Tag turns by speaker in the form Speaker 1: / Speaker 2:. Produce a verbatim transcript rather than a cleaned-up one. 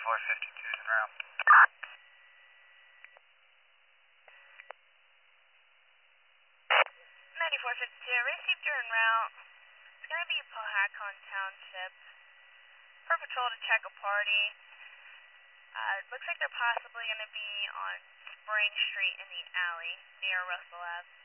Speaker 1: ninety-four fifty-two is en route.
Speaker 2: ninety-four fifty-two, received your en route. It's going to be Powhatan Township. For patrol to check a party. Uh, it looks like they're possibly going to be on Spring Street in the alley near Russell Ave.